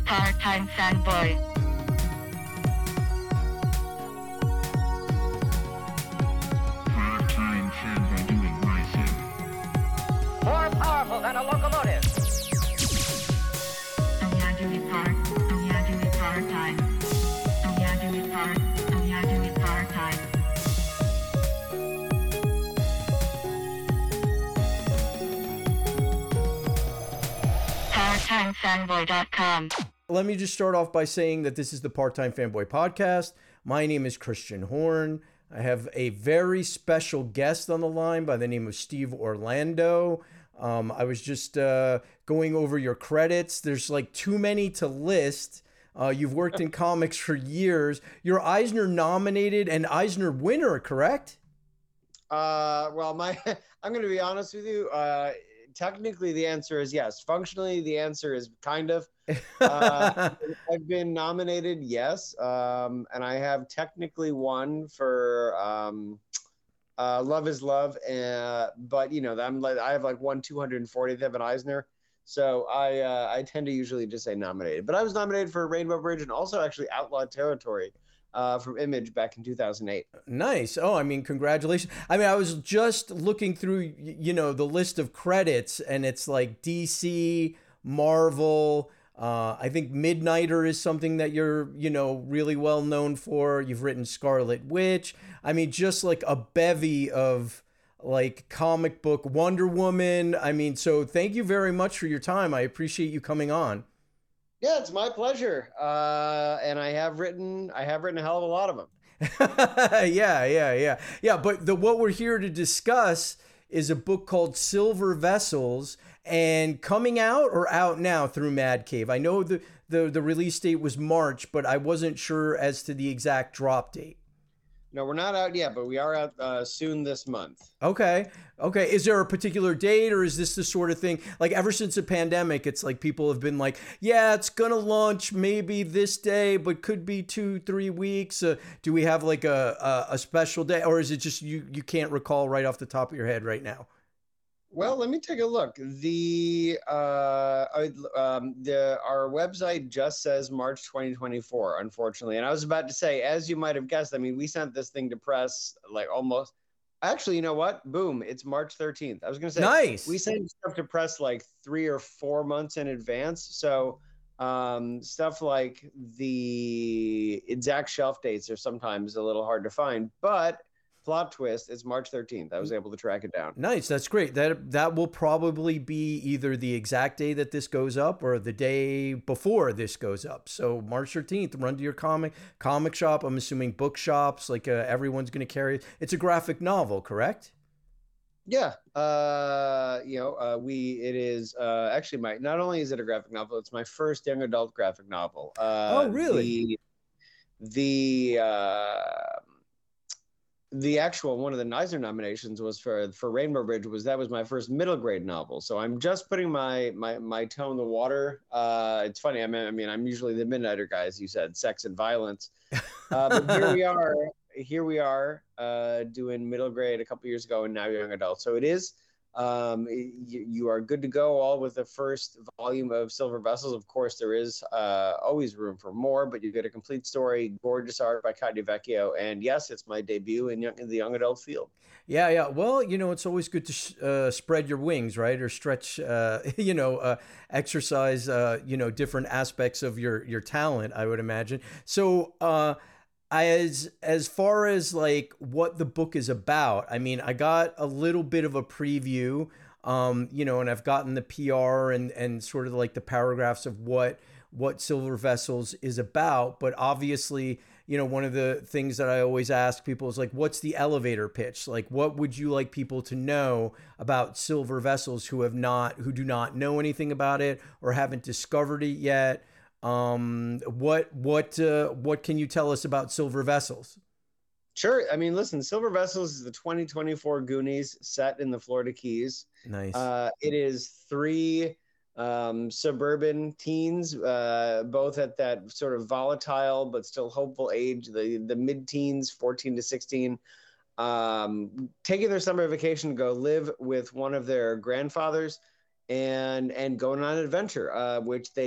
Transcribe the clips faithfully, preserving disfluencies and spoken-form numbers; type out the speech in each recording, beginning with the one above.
Part-time fanboy. Part-time fanboy doing my thing. More powerful than a locomotive. Oh yeah, do it part. Oh yeah, do it part-time. Oh yeah, do it part. Oh yeah, do it part-time. part time fanboy dot com. Let me just start off by saying that this is the Part-Time Fanboy Podcast. My name is Christian Horn. I have a very special guest on the line by the name of Steve Orlando. Um, I was just uh, going over your credits. There's like too many to list. Uh, you've worked in comics for years. You're Eisner nominated and Eisner winner, correct? Uh, well, my I'm going to be honest with you. Uh, technically, the answer is yes. Functionally, the answer is kind of. Uh, I've been nominated, yes, um, and I have technically won for um, uh, Love Is Love, uh, but you know, I'm like I have like won two hundred fortieth of an Eisner, so I uh, I tend to usually just say nominated. But I was nominated for Rainbow Bridge and also actually Outlaw Territory uh, from Image back in two thousand eight. Nice. Oh, I mean, congratulations. I mean, I was just looking through, y- you know, the list of credits, and it's like D C, Marvel. Uh, I think Midnighter is something that you're, you know, really well known for. You've written Scarlet Witch. I mean, just like a bevy of like comic book Wonder Woman. I mean, so thank you very much for your time. I appreciate you coming on. Yeah, it's my pleasure. Uh, and I have written I have written a hell of a lot of them. yeah, yeah, yeah. Yeah, but the what we're here to discuss is a book called Silver Vessels, and coming out or out now through Mad Cave. I know the, the, the release date was March, but I wasn't sure as to the exact drop date. No, we're not out yet, but we are out uh, soon this month. Okay. Okay. Is there a particular date, or is this the sort of thing, like ever since the pandemic, it's like people have been like, yeah, it's going to launch maybe this day, but could be two, three weeks. Uh, do we have like a, a, a special day, or is it just you, you can't recall right off the top of your head right now? Well, let me take a look. The uh, um, the our website just says March twenty twenty-four, unfortunately. And I was about to say, as you might have guessed, I mean, we sent this thing to press like almost. Actually, you know what? Boom! It's March thirteenth. I was going to say, nice. We sent stuff to press like three or four months in advance. So um, stuff like the exact shelf dates are sometimes a little hard to find, but. Plot twist, it's March thirteenth. I was able to track it down. Nice. That's great. That that will probably be either the exact day that this goes up or the day before this goes up. So March thirteenth, run to your comic comic shop. I'm assuming bookshops, like uh, everyone's going to carry it. It's a graphic novel, correct? Yeah. Uh, you know, uh, we, it is uh, actually my, not only is it a graphic novel, it's my first young adult graphic novel. Uh, oh, really? The, the, uh, The actual one of the Eisner nominations was for for Rainbow Bridge. Was that was my first middle grade novel. So I'm just putting my my my toe in the water. Uh, it's funny. I mean, I mean, I'm usually the Midnighter guy, as you said, sex and violence. Uh, but here we are. Here we are uh, doing middle grade a couple years ago, and now young adult. So it is. Um, you, you are good to go. All with the first volume of Silver Vessels. Of course, there is uh, always room for more, but you get a complete story, gorgeous art by Katya Vecchio, and yes, it's my debut in, young, in the young adult field. Yeah, yeah. Well, you know, it's always good to uh, spread your wings, right, or stretch, uh, you know, uh, exercise, uh, you know, different aspects of your your talent. I would imagine. So. Uh, As as far as like what the book is about, I mean, I got a little bit of a preview, um, you know, and I've gotten the P R and and sort of like the paragraphs of what what Silver Vessels is about. But obviously, you know, one of the things that I always ask people is like, what's the elevator pitch? Like, what would you like people to know about Silver Vessels who have not, who do not know anything about it or haven't discovered it yet? Um, what, what, uh, what can you tell us about Silver Vessels? Sure. I mean, listen, Silver Vessels is the twenty twenty-four Goonies set in the Florida Keys. Nice. Uh, it is three um, suburban teens, uh, both at that sort of volatile but still hopeful age, the, the mid-teens, fourteen to sixteen, um, taking their summer vacation to go live with one of their grandfathers and and going on an adventure, uh, which they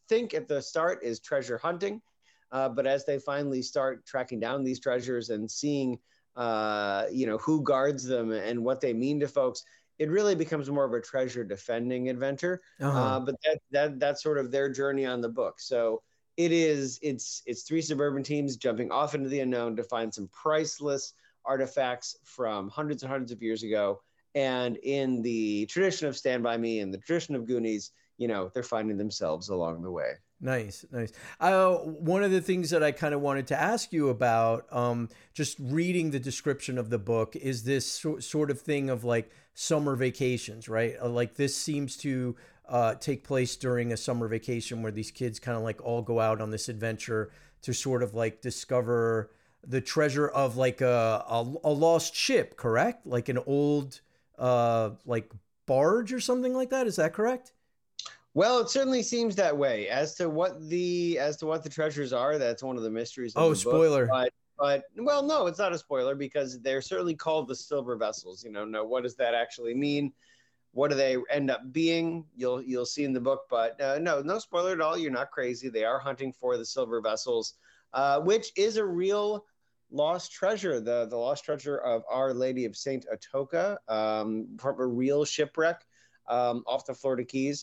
think at the start is treasure hunting, uh, but as they finally start tracking down these treasures and seeing, uh, you know, who guards them and what they mean to folks, it really becomes more of a treasure defending adventure. Uh-huh. Uh, but that that that's sort of their journey on the book. So it is it's it's three suburban teams jumping off into the unknown to find some priceless artifacts from hundreds and hundreds of years ago. And in the tradition of Stand By Me and the tradition of Goonies, you know, they're finding themselves along the way. Nice, nice. Uh, one of the things that I kind of wanted to ask you about, um, just reading the description of the book, is this so, sort of thing of like summer vacations, right? Uh, like this seems to uh, take place during a summer vacation where these kids kind of like all go out on this adventure to sort of like discover the treasure of like a, a, a lost ship, correct? Like an old uh, like barge or something like that. Is that correct? Well, it certainly seems that way. As to what the as to what the treasures are, that's one of the mysteries of Oh, the spoiler. book. But, but well, no, it's not a spoiler because they're certainly called the silver vessels. You know, no, what does that actually mean? What do they end up being? You'll you'll see in the book, but uh, no, no spoiler at all. You're not crazy. They are hunting for the silver vessels, uh, which is a real lost treasure. The the lost treasure of Our Lady of Saint Atoka, um, from a real shipwreck um, off the Florida Keys.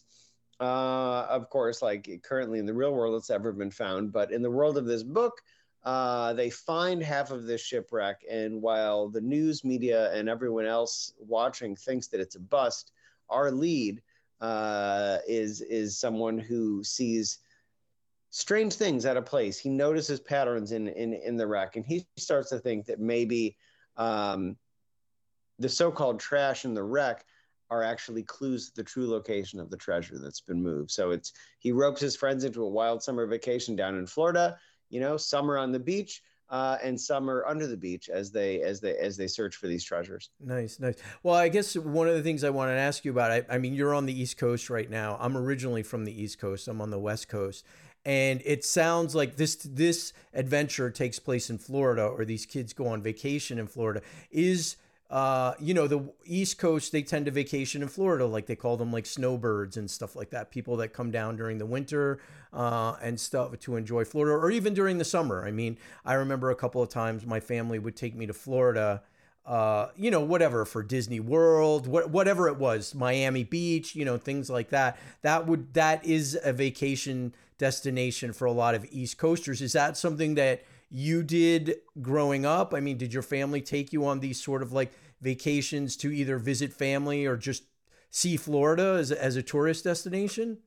Uh, of course, like currently in the real world, it's ever been found. But in the world of this book, uh, they find half of this shipwreck. And while the news media and everyone else watching thinks that it's a bust, our lead uh, is is someone who sees strange things out of place. He notices patterns in in, in the wreck, and he starts to think that maybe um, the so-called trash in the wreck are actually clues to the true location of the treasure that's been moved. So it's he ropes his friends into a wild summer vacation down in Florida, you know, summer on the beach, uh, and summer under the beach as they as they as they search for these treasures. Nice, nice. Well, I guess one of the things I wanted to ask you about, I, I mean, you're on the East Coast right now. I'm originally from the East Coast. I'm on the West Coast. And it sounds like this this adventure takes place in Florida, or these kids go on vacation in Florida. Is Uh, you know, the East Coast, they tend to vacation in Florida, like they call them like snowbirds and stuff like that. People that come down during the winter uh, and stuff to enjoy Florida, or even during the summer. I mean, I remember a couple of times my family would take me to Florida, uh, you know, whatever, for Disney World, wh- whatever it was, Miami Beach, you know, things like that. That would, that is a vacation destination for a lot of East Coasters. Is that something that you did growing up? I mean, did your family take you on these sort of like vacations to either visit family or just see Florida as a, as a tourist destination?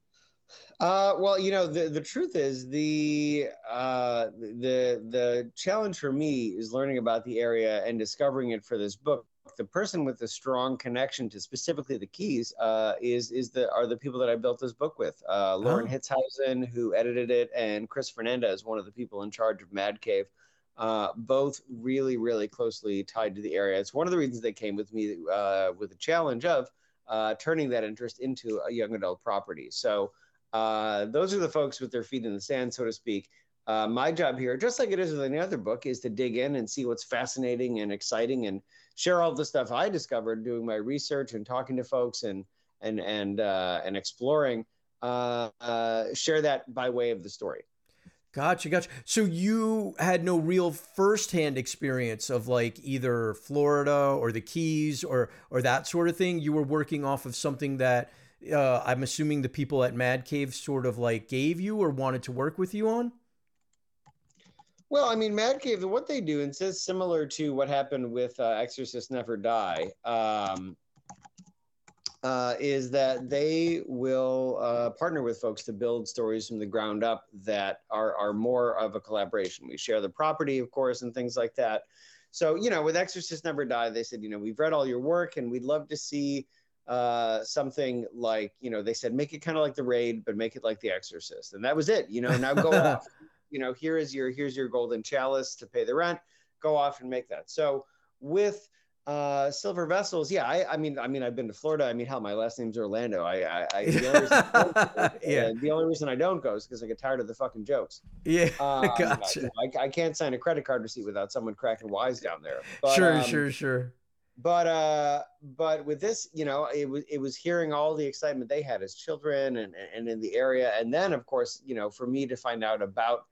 Uh, well, you know, the, the truth is the uh, the the challenge for me is learning about the area and discovering it for this book. The person with the strong connection to specifically the Keys uh, is is the are the people that I built this book with. Uh, Lauren Oh. Hitzhausen, who edited it, and Chris Fernandez, one of the people in charge of Mad Cave. Uh, both really, really closely tied to the area. It's one of the reasons they came with me uh, with the challenge of uh, turning that interest into a young adult property. So uh, those are the folks with their feet in the sand, so to speak. Uh, my job here, just like it is with any other book, is to dig in and see what's fascinating and exciting and share all the stuff I discovered doing my research and talking to folks and and and uh, and exploring. Uh, uh, share that by way of the story. Gotcha, gotcha. So you had no real firsthand experience of like either Florida or the Keys or or that sort of thing. You were working off of something that uh, I'm assuming the people at Mad Cave sort of like gave you or wanted to work with you on. Well, I mean, Mad Cave, what they do, and it's similar to what happened with uh, Exorcist Never Die, um, uh, is that they will uh, partner with folks to build stories from the ground up that are, are more of a collaboration. We share the property, of course, and things like that. So, you know, with Exorcist Never Die, they said, you know, we've read all your work and we'd love to see uh, something like, you know, they said, make it kind of like The Raid, but make it like The Exorcist. And that was it, you know, now go off. You know, here is your here's your golden chalice to pay the rent. Go off and make that. So with uh, Silver Vessels, yeah, I, I mean, I mean, I've been to Florida. I mean, hell, my last name's Orlando. I, I, I the, only reason I don't, Yeah. the only reason I don't go is because I get tired of the fucking jokes. Yeah, Um, gotcha. I, I can't sign a credit card receipt without someone cracking wise down there. But, Sure, um, sure, sure. but uh, but with this, you know, it was it was hearing all the excitement they had as children and and in the area, and then of course, you know, for me to find out about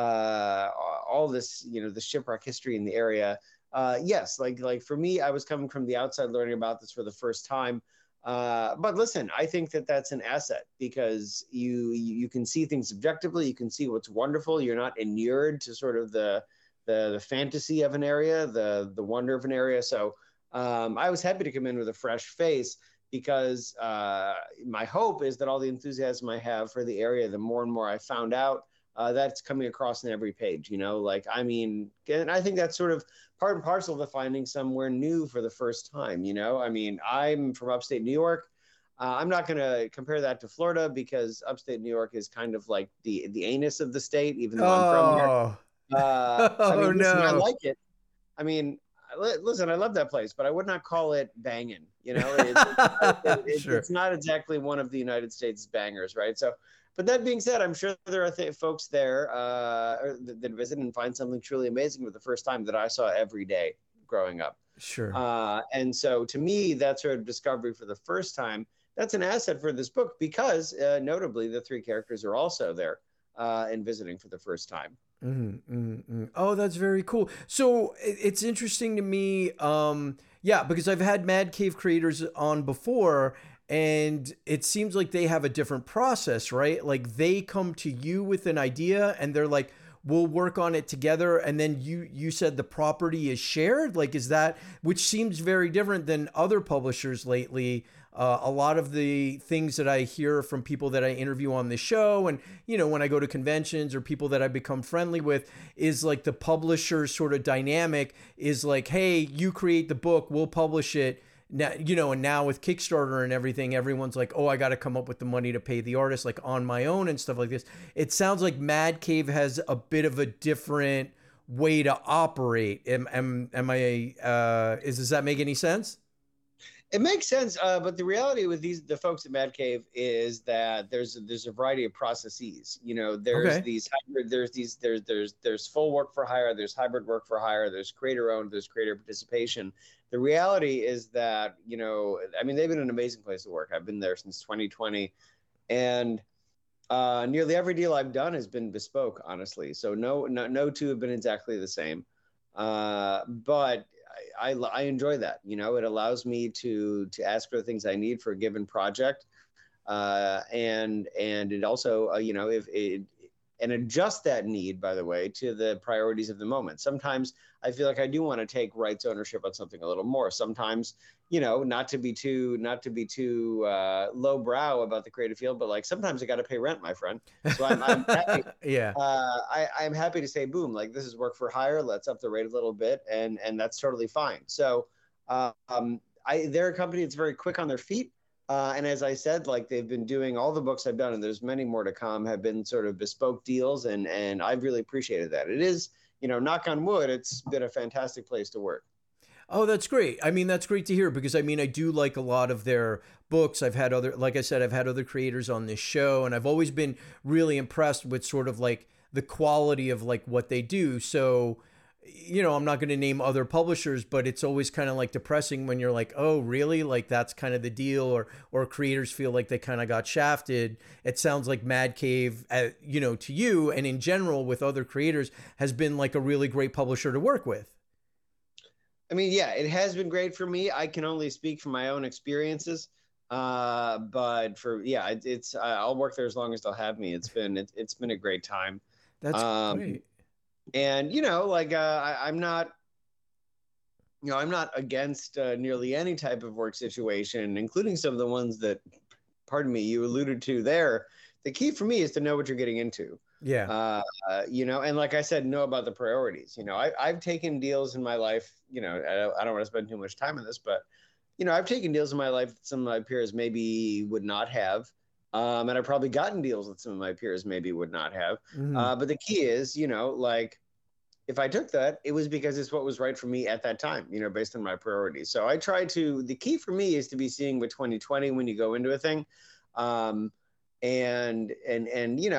uh, all this, you know, the shipwreck history in the area. Uh, yes, like like for me, I was coming from the outside, learning about this for the first time. Uh, but listen, I think that that's an asset because you you can see things objectively. You can see what's wonderful. You're not inured to sort of the the, the fantasy of an area, the the wonder of an area. So um, I was happy to come in with a fresh face because uh, my hope is that all the enthusiasm I have for the area, the more and more I found out, uh, that's coming across in every page. You know, like I mean, and I think that's sort of part and parcel to finding somewhere new for the first time. You know, I mean, I'm from upstate New York. Uh, I'm not going to compare that to Florida because upstate New York is kind of like the the anus of the state, even though I'm from here. Oh, Uh, I oh mean, listen, I no. like it. I mean, I li- listen, I love that place, but I would not call it banging. You know, it's, it, it, Sure. it's not exactly one of the United States bangers, right? So, but that being said, I'm sure there are th- folks there uh, or that, that visit and find something truly amazing for the first time that I saw every day growing up. Sure. Uh, and so, to me, that sort of discovery for the first time, that's an asset for this book because, uh, notably, the three characters are also there uh, and visiting for the first time. Mm, mm, mm. Oh, that's very cool. So it- it's interesting to me. Um, yeah, because I've had Mad Cave creators on before, and it seems like they have a different process, right? Like they come to you with an idea, and they're like, "We'll work on it together," and then you you said the property is shared. Like, is that which seems very different than other publishers lately? Uh, a lot of the things that I hear from people that I interview on the show, and you know, when I go to conventions or people that I become friendly with, is like the publisher sort of dynamic is like, hey, you create the book, we'll publish it. Now, you know, and now with Kickstarter and everything, everyone's like, oh, I got to come up with the money to pay the artist, like on my own and stuff like this. It sounds like Mad Cave has a bit of a different way to operate. Am am am I? Uh, is does that make any sense? It makes sense, uh, but the reality with these the folks at Mad Cave is that there's there's a variety of processes. You know, there's Okay. these hybrid, there's these there's there's there's full work for hire, there's hybrid work for hire, there's creator owned, there's creator participation. The reality is that you know, I mean, they've been an amazing place to work. I've been there since twenty twenty, and uh, nearly every deal I've done has been bespoke, honestly. So no no no two have been exactly the same, uh, but I, I, I enjoy that. You know, it allows me to to ask for the things I need for a given project, uh, and and it also uh, you know if it and adjust that need, by the way, to the priorities of the moment. Sometimes I feel like I do want to take rights ownership on something a little more. Sometimes, you know, not to be too not to be too uh, lowbrow about the creative field, but like sometimes I got to pay rent, my friend. So I'm, I'm happy. Yeah. Uh, I, I'm happy to say, boom, like this is work for hire. Let's up the rate a little bit, and and that's totally fine. So, uh, um, I they're a company that's very quick on their feet, uh, and as I said, like they've been doing all the books I've done, and there's many more to come, have been sort of bespoke deals, and and I've really appreciated that. It is, you know, knock on wood, it's been a fantastic place to work. Oh, that's great. I mean, that's great to hear because I mean, I do like a lot of their books. I've had other, like I said, I've had other creators on this show, and I've always been really impressed with sort of like the quality of like what they do. So, you know, I'm not going to name other publishers, but it's always kind of like depressing when you're like, oh, really? Like that's kind of the deal, or or creators feel like they kind of got shafted. It sounds like Mad Cave, uh, you know, to you and in general with other creators has been like a really great publisher to work with. I mean, yeah, it has been great for me. I can only speak from my own experiences. Uh, but for, yeah, it, it's, I'll work there as long as they'll have me. It's been, it, it's been a great time. That's Um, great. and, you know, like, uh, I, I'm not, you know, I'm not against uh, nearly any type of work situation, including some of the ones that, pardon me, you alluded to there. The key for me is to know what you're getting into. Yeah. Uh, uh, you know, and like I said, know about the priorities. You know, I, I've taken deals in my life, you know, I, don't- I don't want to spend too much time on this, but, you know, I've taken deals in my life that some of my peers maybe would not have. Um, and I've probably gotten deals that some of my peers maybe would not have. Mhm. Uh, but the key is, you know, like if I took that, it was because it's what was right for me at that time, you know, based on my priorities. So I try to, the key for me is to be seeing with twenty twenty when you go into a thing. Um, and, and, and, you know,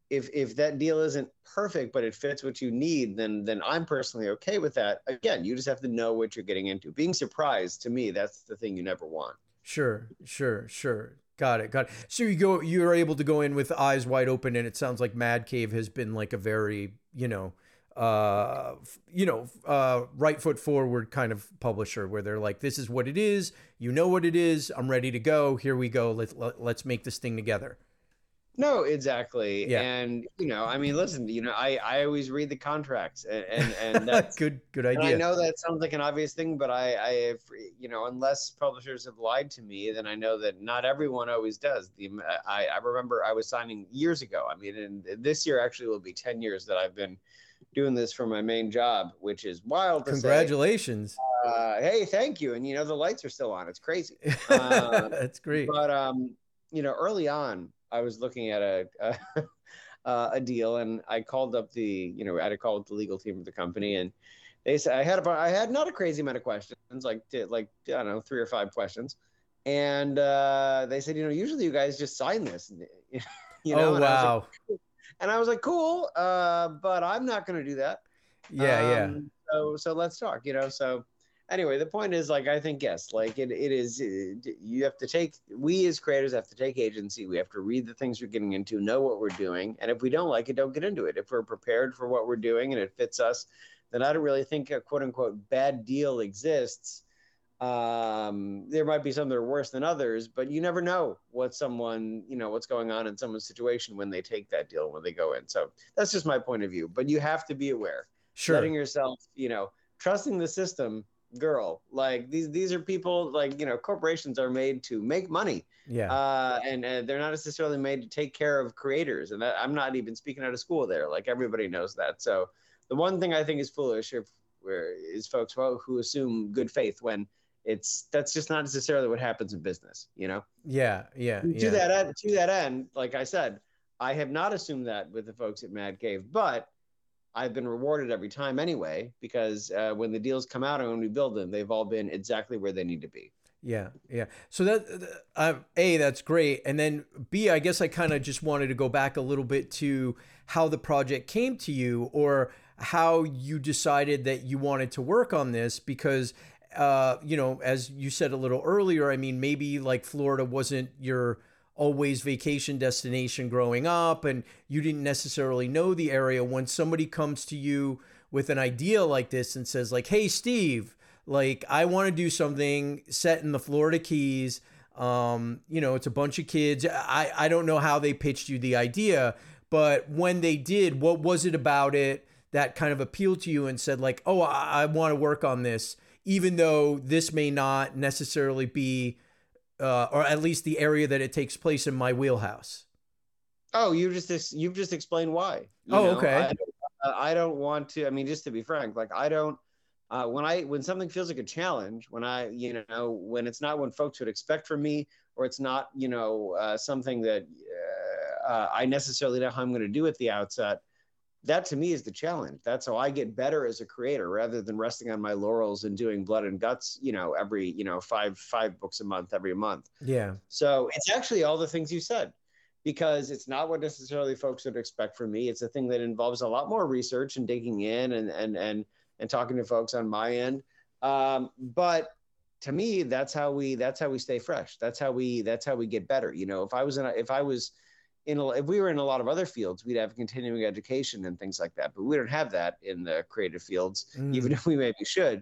if if that deal isn't perfect, but it fits what you need, then then I'm personally okay with that. Again, you just have to know what you're getting into. Being surprised, to me, that's the thing you never want. Sure, sure, sure. Got it, got it. So you go, you're able to go in with eyes wide open, and it sounds like Mad Cave has been like a very, you know, uh, f- you know, uh, right foot forward kind of publisher where they're like, this is what it is. You know what it is. I'm ready to go. Here we go. Let's let, let's make this thing together. No, exactly. Yeah. And you know, I mean, listen, you know, I I always read the contracts, and and, and that's good, good and I idea. know that sounds like an obvious thing, but I I you know, unless publishers have lied to me, then I know that not everyone always does. The I I remember I was signing years ago. I mean, and this year actually will be ten years that I've been doing this for my main job, which is wild to say. Congratulations. Uh, hey, thank you. And you know, the lights are still on. It's crazy. Uh, That's great. but um, you know, early on, I was looking at a a, uh, a deal, and I called up the, you know, I had to call up the legal team of the company, and they said I had about I had not a crazy amount of questions, like like I don't know, three or five questions, and uh, they said, you know, usually you guys just sign this, you know. Oh, and I was wow. like, and I was like, cool, uh, but I'm not going to do that. Yeah, yeah. Um, so so let's talk, you know. So anyway, the point is, like, I think, yes, like it, it is, it, you have to take, we as creators have to take agency. We have to read the things we're getting into, know what we're doing. And if we don't like it, don't get into it. If we're prepared for what we're doing and it fits us, then I don't really think a quote unquote bad deal exists. Um, there might be some that are worse than others, but you never know what someone, you know, what's going on in someone's situation when they take that deal, when they go in. So that's just my point of view, but you have to be aware, Sure. letting yourself, you know, trusting the system. Girl, like these these are people, like, you know, corporations are made to make money, Yeah. uh and, and they're not necessarily made to take care of creators, and that, I'm not even speaking out of school there, like everybody knows that. So the one thing I think is foolish if where is folks who, who assume good faith when it's that's just not necessarily what happens in business, you know. Yeah, yeah, to yeah. that end, to that end, like I said, I have not assumed that with the folks at Mad Cave, but I've been rewarded every time anyway, because uh, when the deals come out and when we build them, they've all been exactly where they need to be. Yeah, yeah. So that, uh, A, that's great. And then B, I guess I kind of just wanted to go back a little bit to how the project came to you, or how you decided that you wanted to work on this, because, uh, you know, as you said a little earlier, I mean, maybe like Florida wasn't your always vacation destination growing up, and you didn't necessarily know the area. When somebody comes to you with an idea like this and says like, hey, Steve, like, I want to do something set in the Florida Keys. Um, you know, it's a bunch of kids. I, I don't know how they pitched you the idea, but when they did, what was it about it that kind of appealed to you and said like, oh, I, I want to work on this, even though this may not necessarily be Uh, or at least the area that it takes place in my wheelhouse? Oh, you just you've just explained why. You Oh, know, okay. I, don't- I don't want to. I mean, just to be frank, like I don't. Uh, when I when something feels like a challenge, when I you know when it's not what folks would expect from me, or it's not you know uh, something that uh, uh, I necessarily know how I'm going to do at the outset. That to me is the challenge. That's how I get better as a creator, rather than resting on my laurels and doing blood and guts, you know, every, you know, five, five books a month, every month. Yeah. So it's actually all the things you said, because it's not what necessarily folks would expect from me. It's a thing that involves a lot more research and digging in and, and, and, and talking to folks on my end. Um, but to me, that's how we, that's how we stay fresh. That's how we, that's how we get better. You know, if I was in a, if I was, In a, if we were in a lot of other fields, we'd have continuing education and things like that, but we don't have that in the creative fields, Mm. even if we maybe should.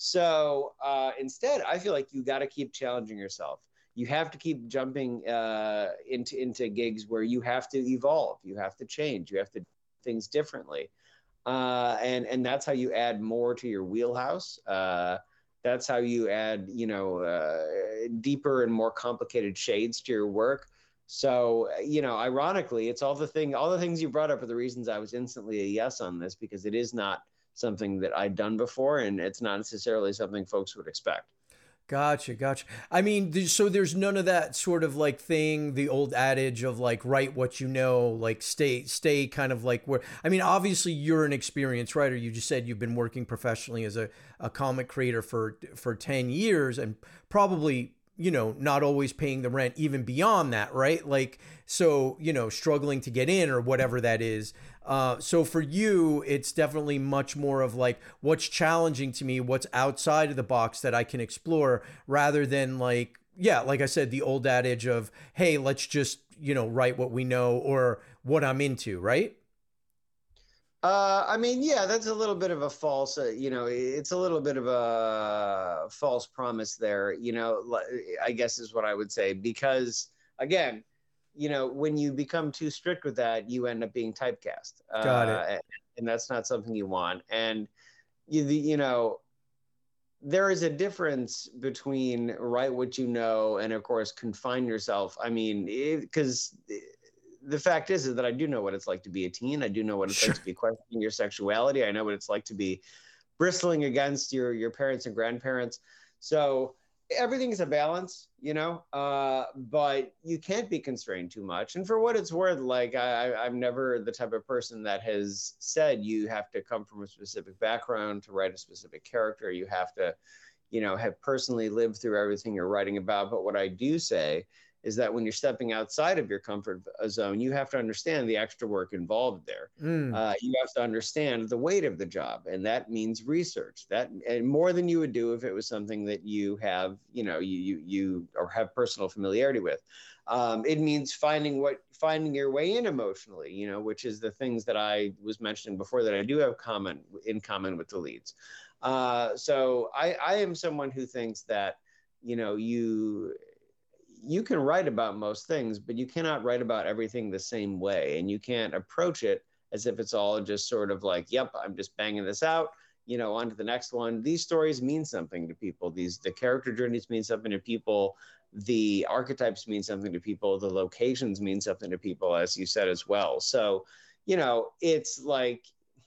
So uh, instead, I feel like you got to keep challenging yourself. You have to keep jumping uh, into into gigs where you have to evolve, you have to change, you have to do things differently, uh, and and that's how you add more to your wheelhouse. Uh, that's how you add, you know, uh, deeper and more complicated shades to your work. So, you know, ironically, it's all the thing, all the things you brought up are the reasons I was instantly a yes on this, because it is not something that I'd done before, and it's not necessarily something folks would expect. Gotcha, gotcha. I mean, th- so there's none of that sort of like thing, the old adage of like, write what you know, like stay, stay kind of like where, I mean, obviously you're an experienced writer. You just said you've been working professionally as a, a comic creator for, for ten years, and probably you know, not always paying the rent even beyond that, right? Like, so, you know, struggling to get in or whatever that is. Uh, so for you, it's definitely much more of like what's challenging to me, what's outside of the box that I can explore rather than like, yeah, like I said, the old adage of, hey, let's just, you know, write what we know or what I'm into, right? Uh, I mean, yeah, that's a little bit of a false, uh, you know, it's a little bit of a false promise there, you know, li- I guess is what I would say, because again, you know, when you become too strict with that, you end up being typecast. Got it. Uh, and, and that's not something you want. And you, the- you know, there is a difference between write what you know and of course confine yourself. I mean, because the fact is, is that I do know what it's like to be a teen. I do know what it's Sure. like to be questioning your sexuality. I know what it's like to be bristling against your your parents and grandparents. So everything is a balance, you know, uh, but you can't be constrained too much. And for what it's worth, like I, I'm never the type of person that has said you have to come from a specific background to write a specific character. You have to, you know, have personally lived through everything you're writing about. But what I do say is that when you're stepping outside of your comfort zone, you have to understand the extra work involved there. Mm. Uh, you have to understand the weight of the job, and that means research. That and more than you would do if it was something that you have, you know, you you you or have personal familiarity with. Um, it means finding what finding your way in emotionally, you know, which is the things that I was mentioning before that I do have common in common with the leads. Uh, so I, I am someone who thinks that, you know, you you can write about most things, but you cannot write about everything the same way. And you can't approach it as if it's all just sort of like, yep, I'm just banging this out, you know, on to the next one. These stories mean something to people. These, the character journeys mean something to people. The archetypes mean something to people. The locations mean something to people, as you said as well. So, you know, it's like,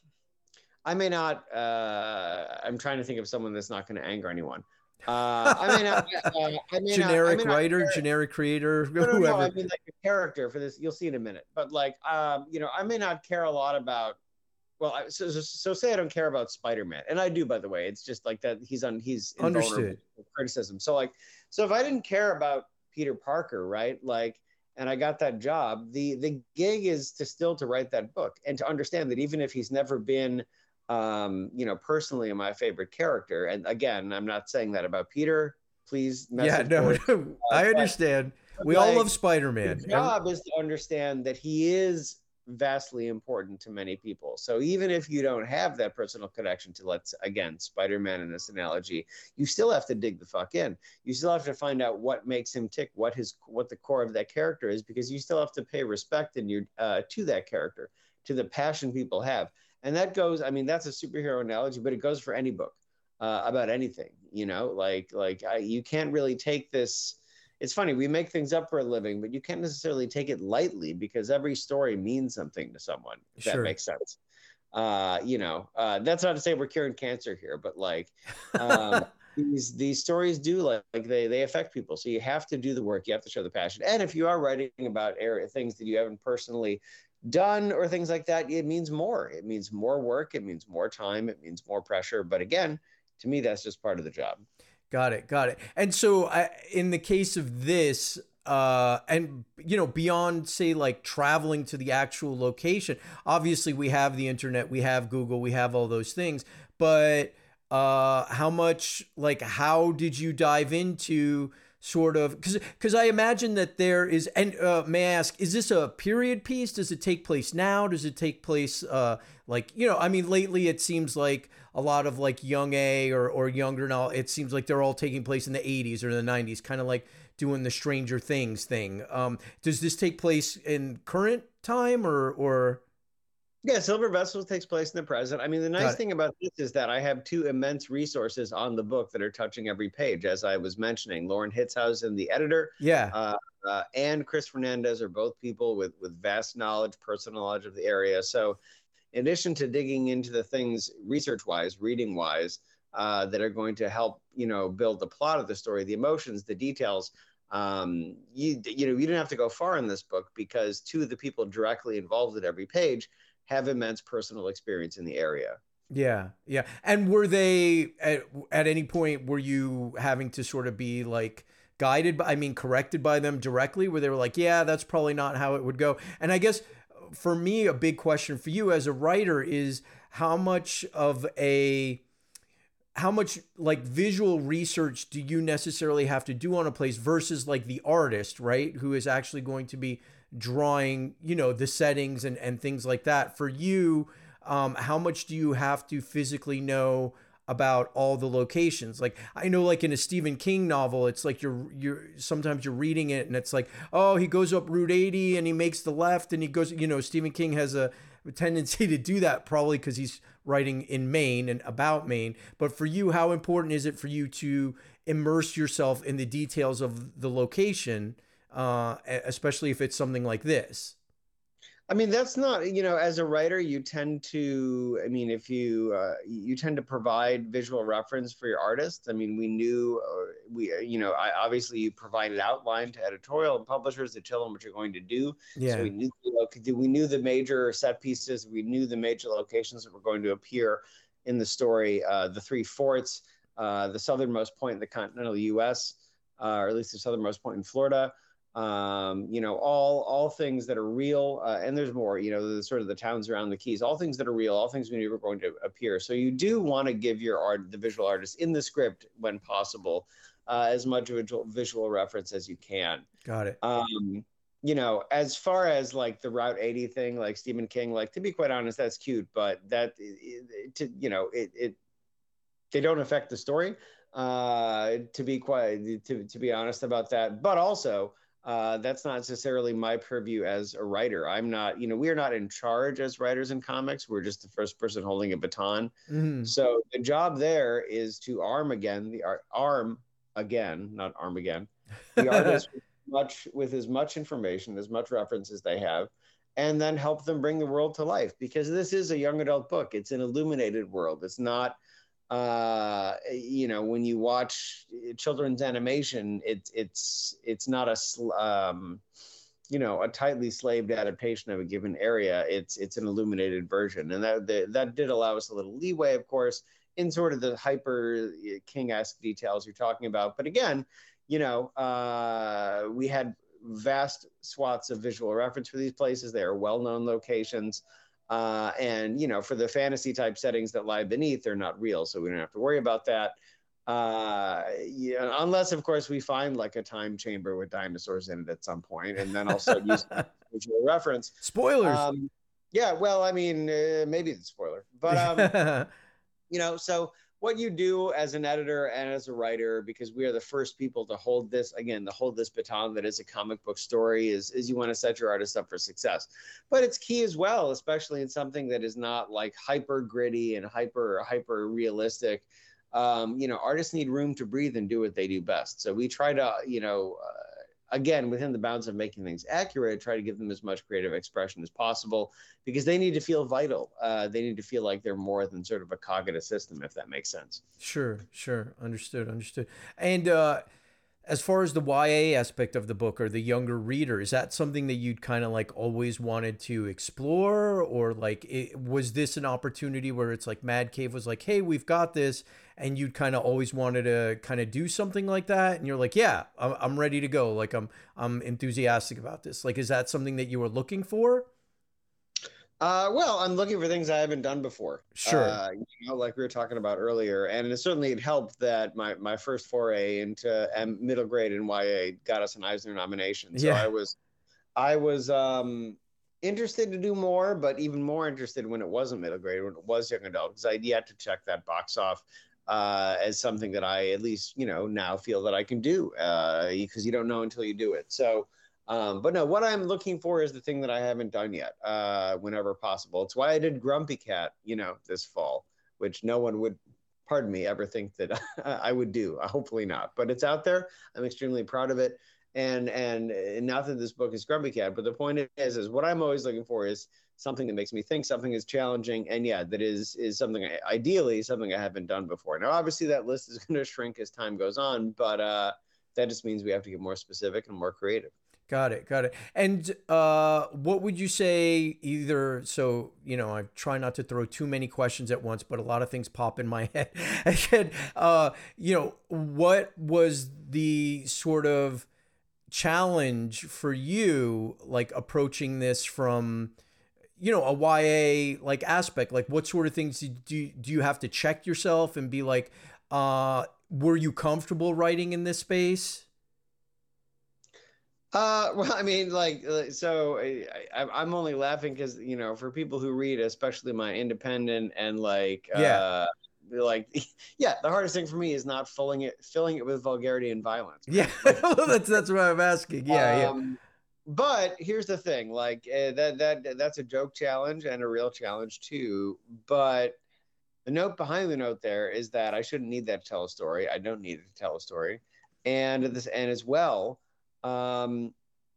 I may not, uh, I'm trying to think of someone that's not going to anger anyone. Uh, I mean, uh, I mean, generic I mean, writer, generic creator, no, no, whoever. no, I mean, like a character for this. You'll see in a minute. But like, um, you know, I may not care a lot about. Well, I, so, so so say I don't care about Spider-Man, and I do, by the way. It's just like that. He's on. He's Understood. to criticism. So like, so if I didn't care about Peter Parker, right? Like, and I got that job, the the gig is to still to write that book and to understand that even if he's never been um, you know, personally my favorite character. And again, I'm not saying that about Peter. Please, yeah, no, no uh, I understand. But, we like, all love Spider-Man. The job is to understand that he is vastly important to many people. So even if you don't have that personal connection to, let's again, Spider-Man in this analogy, you still have to dig the fuck in. You still have to find out what makes him tick, what his, what the core of that character is, because you still have to pay respect in your uh, to that character, to the passion people have. And that goes, I mean, that's a superhero analogy, but it goes for any book uh, about anything, you know, like, like I, you can't really take this. It's funny, we make things up for a living, but you can't necessarily take it lightly because every story means something to someone, if sure. that makes sense. Uh, you know, uh, that's not to say we're curing cancer here, but like um, these these stories do like, like they, they affect people. So you have to do the work, you have to show the passion. And if you are writing about area, things that you haven't personally done or things like that, it means more. It means more work. It means more time. It means more pressure. But again, to me, that's just part of the job. Got it. Got it. And so I, in the case of this, uh, and, you know, beyond, say, like traveling to the actual location, obviously we have the internet, we have Google, we have all those things. But uh, how much, like, how did you dive into sort of, because because I imagine that there is, and uh, may I ask, is this a period piece? Does it take place now? Does it take place uh, like, you know, I mean, lately it seems like a lot of like young A or, or younger now, it seems like they're all taking place in the eighties or the nineties, kind of like doing the Stranger Things thing. Um, does this take place in current time or, or? Yeah, Silver Vessels takes place in the present. I mean, the nice thing about this is that I have two immense resources on the book that are touching every page, as I was mentioning. Lauren Hitzhausen, the editor, yeah, uh, uh, and Chris Fernandez are both people with, with vast knowledge, personal knowledge of the area. So in addition to digging into the things research-wise, reading-wise, uh, that are going to help, you know, build the plot of the story, the emotions, the details, um, you, you know, you didn't have to go far in this book because two of the people directly involved at every page have immense personal experience in the area. Yeah. Yeah. And were they at, at any point, were you having to sort of be like guided by, I mean, corrected by them directly, where they were like, yeah, that's probably not how it would go. And I guess for me, a big question for you as a writer is how much of a, how much like visual research do you necessarily have to do on a place versus like the artist, right? Who is actually going to be drawing, you know, the settings and, and things like that. For you, um, how much do you have to physically know about all the locations? Like, I know like in a Stephen King novel, it's like you're, you're, sometimes you're reading it and it's like, oh, he goes up Route eighty and he makes the left and he goes, you know, Stephen King has a tendency to do that probably because he's writing in Maine and about Maine. But for you, how important is it for you to immerse yourself in the details of the location, uh, especially if it's something like this? I mean, that's not, you know, as a writer, you tend to, I mean, if you, uh, you tend to provide visual reference for your artist. I mean, we knew, uh, we, uh, you know, I, obviously you provided outline to editorial and publishers to tell them what you're going to do. Yeah. So we knew, you know, we knew the major set pieces, we knew the major locations that were going to appear in the story, uh, the three forts, uh, the southernmost point in the continental U S, uh, or at least the southernmost point in Florida. Um, you know, all all things that are real, uh, and there's more, you know, the sort of the towns around the Keys, all things that are real, all things we knew were going to appear. So you do want to give your art, the visual artist in the script when possible, uh, as much visual, visual reference as you can. Got it. Um, you know, as far as like the Route eighty thing, like Stephen King, like to be quite honest, that's cute, but that, to, you know, it, it, they don't affect the story, uh, to be quite, to, to be honest about that. But also, Uh, that's not necessarily my purview as a writer. I'm not, you know, we are not in charge as writers in comics. We're just the first person holding a baton. Mm-hmm. So the job there is to arm again, the art, arm again, not arm again, the artist with much with as much information, as much reference as they have, and then help them bring the world to life. Because this is a young adult book. It's an illuminated world. It's not. Uh, you know, when you watch children's animation, it's it's it's not a um, you know, a tightly slaved adaptation of a given area. It's it's an illuminated version, and that the, that did allow us a little leeway, of course, in sort of the hyper King-esque details you're talking about. But again, you know, uh, we had vast swaths of visual reference for these places. They are well-known locations. Uh, and, you know, for the fantasy type settings that lie beneath, they're not real. So we don't have to worry about that. Uh, yeah, unless, of course, we find like a time chamber with dinosaurs in it at some point, and then also use visual reference. Spoilers. Um, yeah, well, I mean, uh, maybe it's a spoiler. But, um, you know, so what you do as an editor and as a writer, because we are the first people to hold this, again, to hold this baton that is a comic book story, is, is you want to set your artist up for success. But it's key as well, especially in something that is not like hyper gritty and hyper, hyper realistic. Um, you know, artists need room to breathe and do what they do best. So we try to, you know, uh, again, within the bounds of making things accurate, try to give them as much creative expression as possible, because they need to feel vital. Uh, they need to feel like they're more than sort of a cognitive system, if that makes sense. Sure, sure. Understood, understood. And uh, as far as the Y A aspect of the book or the younger reader, is that something that you'd kind of like always wanted to explore? Or like, it, was this an opportunity where it's like Mad Cave was like, hey, we've got this, and you'd kind of always wanted to kind of do something like that? And you're like, yeah, I'm, I'm ready to go. Like, I'm, I'm enthusiastic about this. Like, is that something that you were looking for? Uh, well, I'm looking for things I haven't done before. Sure. Uh, you know, like we were talking about earlier, and it certainly it helped that my my first foray into um, middle grade and Y A got us an Eisner nomination. So Yeah. I was, I was um, interested to do more, but even more interested when it wasn't middle grade, when it was young adult, because I'd yet to check that box off uh, as something that I at least you know now feel that I can do, uh, because you don't know until you do it. So. Um, but no, what I'm looking for is the thing that I haven't done yet, uh, whenever possible. It's why I did Grumpy Cat, you know, this fall, which no one would, pardon me, ever think that I would do. Hopefully not, but it's out there. I'm extremely proud of it. And, and, and not that this book is Grumpy Cat, but the point is, is what I'm always looking for is something that makes me think, something is challenging. And yeah, that is, is something, I, ideally something I haven't done before. Now, obviously that list is going to shrink as time goes on, but, uh, that just means we have to get more specific and more creative. Got it, got it. And uh, what would you say either, so, you know, I try not to throw too many questions at once, but a lot of things pop in my head. I said, uh, you know, what was the sort of challenge for you, like approaching this from, you know, a Y A like aspect? Like what sort of things do you, do you have to check yourself and be like, uh, were you comfortable writing in this space? Uh, well, I mean, like, uh, so I, I, I'm only laughing because, you know, for people who read, especially my independent and like, Yeah. uh, like, yeah, the hardest thing for me is not filling it, filling it with vulgarity and violence. Yeah, that's that's what I'm asking. Yeah, Um, but here's the thing, like uh, that that that's a joke challenge and a real challenge too. But the note behind the note there is that I shouldn't need that to tell a story. I don't need it to tell a story, and this and as well. Um,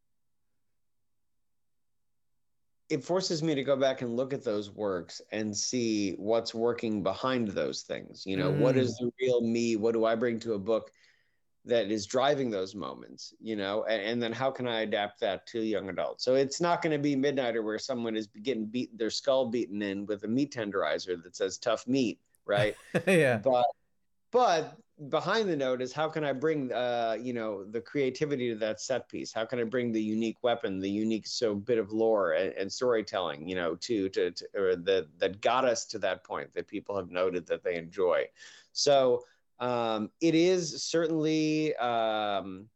it forces me to go back and look at those works and see what's working behind those things. You know, yeah. what is the real me? What do I bring to a book that is driving those moments? You know, and, and then how can I adapt that to young adults? So it's not going to be Midnighter where someone is getting beat, their skull beaten in with a meat tenderizer that says tough meat, right? Yeah. But but behind the note is how can I bring uh you know the creativity to that set piece? How can I bring the unique weapon, the unique so bit of lore and, and storytelling, you know, to to, to or that that got us to that point that people have noted that they enjoy. So um it is certainly um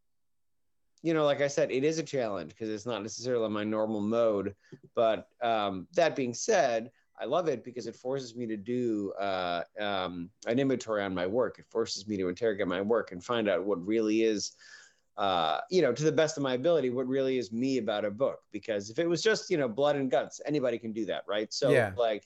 you know, like I said, it is a challenge because it's not necessarily my normal mode. But um that being said, I love it because it forces me to do uh, um, an inventory on my work. It forces me to interrogate my work and find out what really is, uh, you know, to the best of my ability, what really is me about a book. Because if it was just, you know, blood and guts, anybody can do that, right? So, Yeah. like,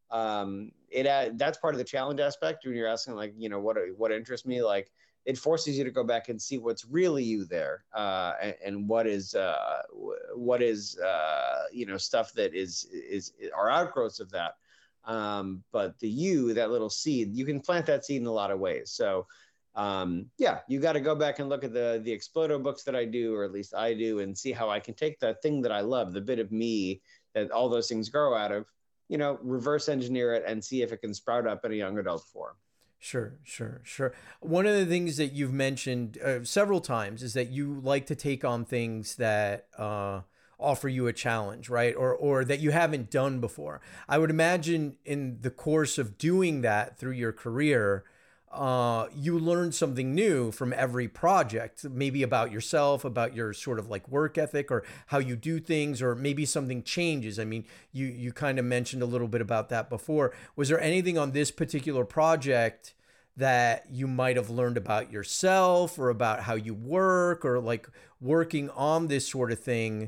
um, it uh, that's part of the challenge aspect when you're asking, like, you know, what what interests me, like. It forces you to go back and see what's really you there, uh, and, and what is uh, what is uh, you know stuff that is is are outgrowths of that. Um, but the you, that little seed, you can plant that seed in a lot of ways. So um, yeah, you got to go back and look at the the Explodo books that I do, or at least I do, and see how I can take that thing that I love, the bit of me that all those things grow out of, you know, reverse engineer it and see if it can sprout up in a young adult form. Sure, sure, sure. One of the things that you've mentioned uh, several times is that you like to take on things that uh, offer you a challenge, right? Or or that you haven't done before. I would imagine in the course of doing that through your career, uh, you learn something new from every project, maybe about yourself, about your sort of like work ethic or how you do things, or maybe something changes. I mean, you you kind of mentioned a little bit about that before. Was there anything on this particular project that you might have learned about yourself or about how you work, or like working on this sort of thing,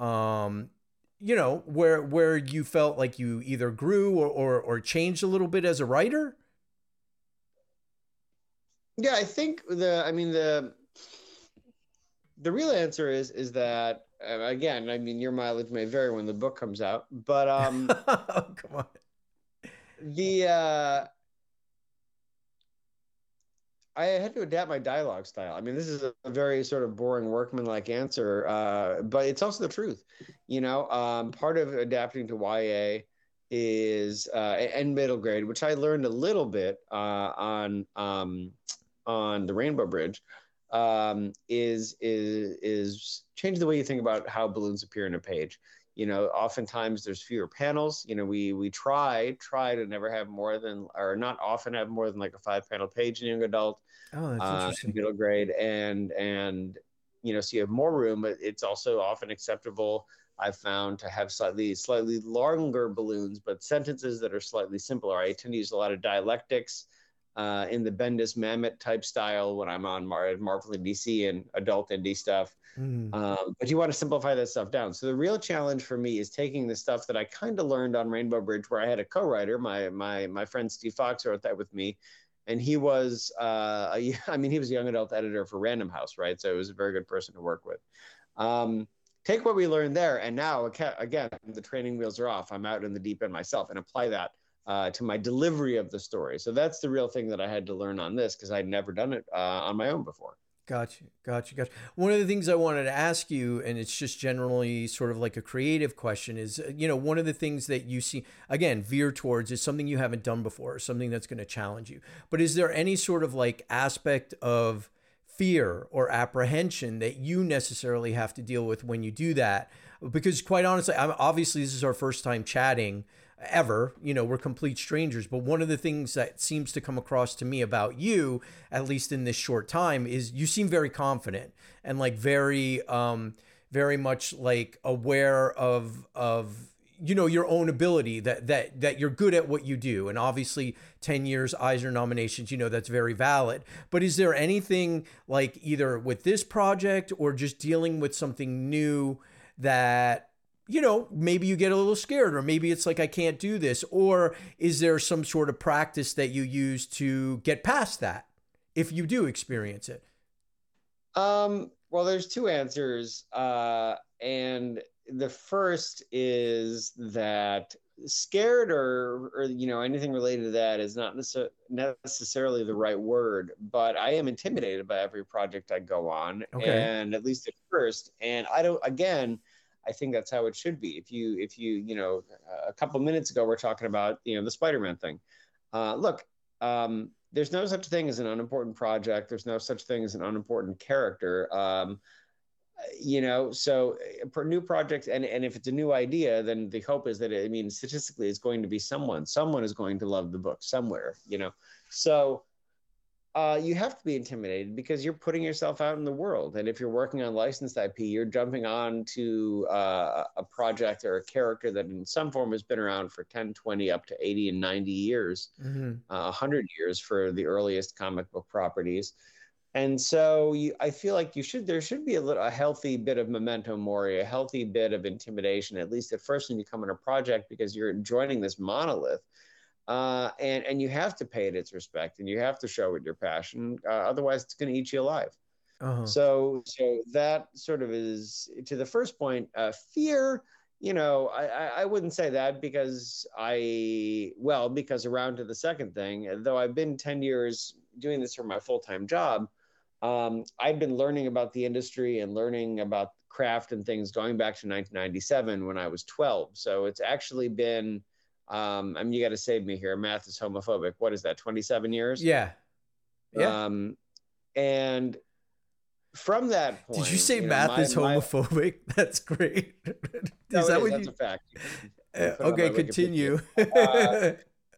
um, you know, where where you felt like you either grew or, or, or changed a little bit as a writer? Yeah, I think the, I mean, the, the real answer is, is that, uh, again, I mean, your mileage may vary when the book comes out, but um, Oh, come on. the, uh, I had to adapt my dialogue style. I mean, this is a very sort of boring workman-like answer, uh, but it's also the truth. You know, um, part of adapting to Y A is, uh, and middle grade, which I learned a little bit uh, on um, on the Rainbow Bridge, um, is is is change the way you think about how balloons appear in a page. You know, oftentimes there's fewer panels. You know, we we try try to never have more than, or not often have more than like a five panel page in young adult, Oh, that's uh, interesting. middle grade, and and you know, so you have more room. But it's also often acceptable, I've found, to have slightly slightly longer balloons, but sentences that are slightly simpler. I tend to use a lot of dialectics uh, in the Bendis Mamet type style when I'm on Mar- Marvel and D C and adult indie stuff. Mm. Um, but you want to simplify that stuff down. So the real challenge for me is taking the stuff that I kind of learned on Rainbow Bridge, where I had a co-writer, my my my friend Steve Fox wrote that with me, and he was, uh, a, I mean, he was a young adult editor for Random House, right? So it was a very good person to work with. Um, take what we learned there, and now again, the training wheels are off. I'm out in the deep end myself, and apply that uh, to my delivery of the story. So that's the real thing that I had to learn on this, because I'd never done it uh, on my own before. Gotcha, gotcha, gotcha. One of the things I wanted to ask you, and it's just generally sort of like a creative question, is uh, you know, one of the things that you see again veer towards is something you haven't done before, or something that's going to challenge you. But is there any sort of like aspect of fear or apprehension that you necessarily have to deal with when you do that? Because quite honestly, I'm obviously this is our first time chatting ever, you know, we're complete strangers, but one of the things that seems to come across to me about you, at least in this short time, is you seem very confident and like very um very much like aware of of you know your own ability, that that that you're good at what you do. And obviously ten years Eisner nominations, you know, that's very valid. But is there anything like either with this project or just dealing with something new that, you know, maybe you get a little scared, or maybe it's like, I can't do this, or is there some sort of practice that you use to get past that if you do experience it? Um, well, there's two answers. Uh, and the first is that scared or, or, you know, anything related to that is not necess- necessarily the right word, but I am intimidated by every project I go on. Okay. And at least at first, and I don't, again, I think that's how it should be. If you, if you, you know, a couple minutes ago, we're talking about, you know, the Spider-Man thing. Uh, look, um, there's no such thing as an unimportant project. There's no such thing as an unimportant character. Um, you know, so for new projects, and, and if it's a new idea, then the hope is that, it, I mean, statistically, it's going to be someone, someone is going to love the book somewhere, you know? So, Uh, you have to be intimidated because you're putting yourself out in the world. And if you're working on licensed I P, you're jumping on to uh, a project or a character that in some form has been around for ten, twenty, up to eighty and ninety years, Mm-hmm. uh, one hundred years for the earliest comic book properties. And so you, I feel like you should, there should be a little, a healthy bit of memento mori, a healthy bit of intimidation, at least at first when you come on a project, because you're joining this monolith. Uh, and, and you have to pay it its respect, and you have to show it your passion. Uh, otherwise, it's going to eat you alive. Uh-huh. So, so that sort of is to the first point. Uh, fear, you know, I, I, I wouldn't say that because I, well, because around to the second thing, though I've been ten years doing this for my full-time job, um, I've been learning about the industry and learning about craft and things going back to nineteen ninety-seven when I was twelve. So it's actually been, Um, I mean, you got to save me here. Math is homophobic. What is that? twenty-seven years? Yeah. Yeah. Um, and from that point, Did you say you know, math my- is my- homophobic? That's great. No, Is it that is. what That's you? a fact. You can Uh, put it on okay, my continue. Uh,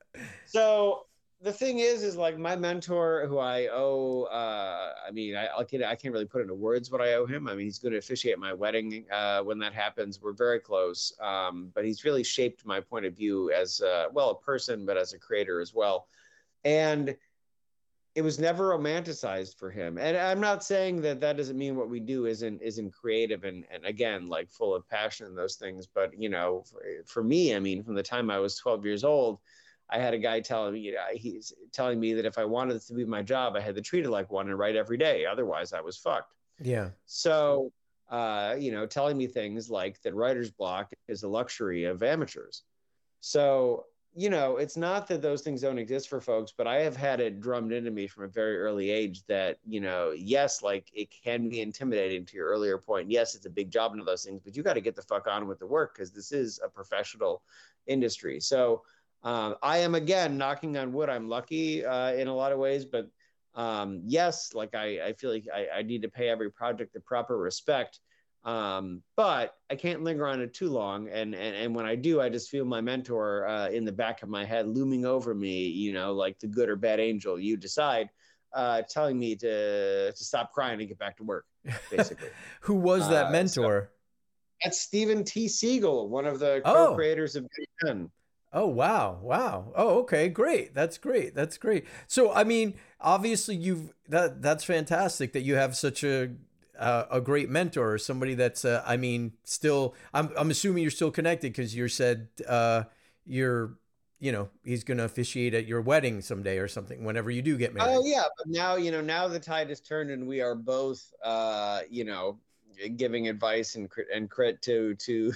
So the thing is, is like my mentor, who I owe. Uh, I mean, I I'll get, I can't really put into words what I owe him. I mean, he's going to officiate my wedding uh, when that happens. We're very close, um, but he's really shaped my point of view as uh, well a person, but as a creator as well. And it was never romanticized for him. And I'm not saying that that doesn't mean what we do isn't isn't creative and and again like full of passion and those things. But you know, for, for me, I mean, from the time I was twelve years old, I had a guy telling me, you know, he's telling me that if I wanted this to be my job, I had to treat it like one and write every day. Otherwise, I was fucked. Yeah. So, uh, you know, telling me things like that writer's block is a luxury of amateurs. So, you know, it's not that those things don't exist for folks, but I have had it drummed into me from a very early age that, you know, yes, like it can be intimidating to your earlier point. Yes, it's a big job and all those things, but you got to get the fuck on with the work because this is a professional industry. So um, I am, again, knocking on wood. I'm lucky uh, in a lot of ways, but um, yes, like I, I feel like I, I need to pay every project the proper respect. Um, but I can't linger on it too long. And, and, and when I do, I just feel my mentor, uh, in the back of my head, looming over me, you know, like the good or bad angel, you decide, uh, telling me to, to stop crying and get back to work, basically. Who was that Uh, mentor? That's Stephen T. Siegel, one of the Oh. co-creators of Big Ten. Oh, wow. Wow. Oh, okay. Great. That's great. That's great. So, I mean, obviously you've, that, that's fantastic that you have such a, uh, a great mentor, somebody that's, uh, I mean, still, I'm, I'm assuming you're still connected because you said, uh, you're, you know, he's going to officiate at your wedding someday or something, whenever you do get married. Oh yeah. But now, you know, now the tide has turned and we are both, uh, you know, giving advice and crit and crit to, to,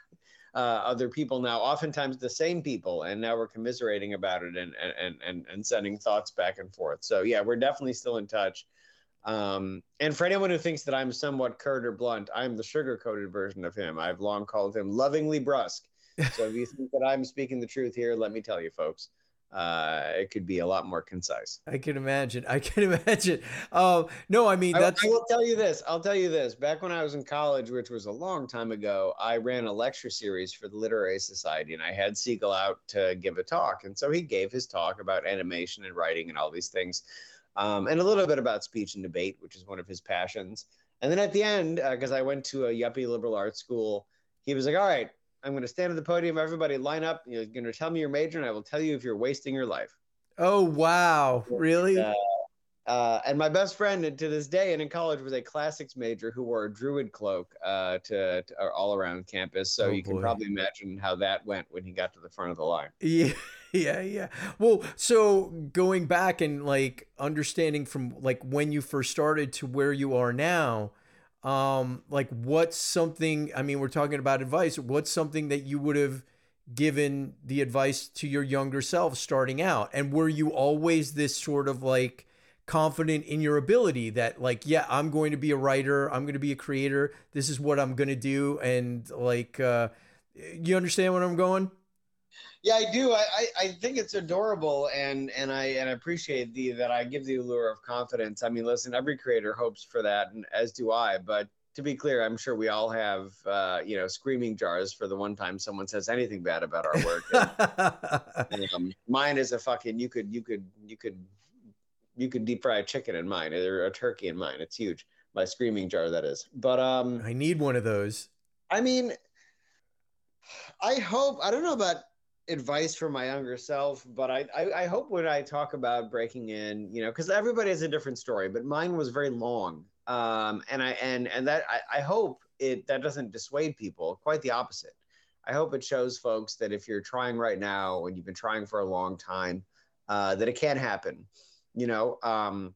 Uh, other people now, oftentimes the same people, and now we're commiserating about it and and and and sending thoughts back and forth. So yeah, we're definitely still in touch. Um, and for anyone who thinks that I'm somewhat curt or blunt, I'm the sugar-coated version of him. I've long called him lovingly brusque. So if you think that I'm speaking the truth here, let me tell you, folks, uh, it could be a lot more concise. I can imagine. I can imagine. Um, no, I mean I, that's. I will tell you this. I'll tell you this. Back when I was in college, which was a long time ago, I ran a lecture series for the Literary Society, and I had Siegel out to give a talk. And so he gave his talk about animation and writing and all these things, um, and a little bit about speech and debate, which is one of his passions. And then at the end, because uh, I went to a yuppie liberal arts school, he was like, "All right, I'm going to stand at the podium. Everybody line up. You're going to tell me your major, and I will tell you if you're wasting your life." Oh, wow. Really? Uh, uh, and my best friend to this day and in college was a classics major who wore a druid cloak uh, to, to all around campus. So Oh, you can boy. probably imagine how that went when he got to the front of the line. Yeah, yeah, yeah. Well, so going back and like understanding from like when you first started to where you are now, um, like what's something, I mean, we're talking about advice. What's something that you would have given the advice to your younger self starting out? And were you always this sort of like confident in your ability that like, yeah, I'm going to be a writer, I'm going to be a creator, this is what I'm going to do? And like, uh, you understand where I'm going? Yeah, I do. I, I, I think it's adorable, and and I and I appreciate the that I give the allure of confidence. I mean, listen, every creator hopes for that, and as do I. But to be clear, I'm sure we all have uh, you know screaming jars for the one time someone says anything bad about our work. And, um, mine is a fucking you could you could you could you could deep fry a chicken in mine or a turkey in mine. It's huge. My screaming jar, that is. But um, I need one of those. I mean, I hope I don't know about advice for my younger self, but I, I, I hope when I talk about breaking in, you know, because everybody has a different story, but mine was very long, um, and I and and that I, I hope it that doesn't dissuade people. Quite the opposite. I hope it shows folks that if you're trying right now and you've been trying for a long time, uh, that it can happen. You know, um,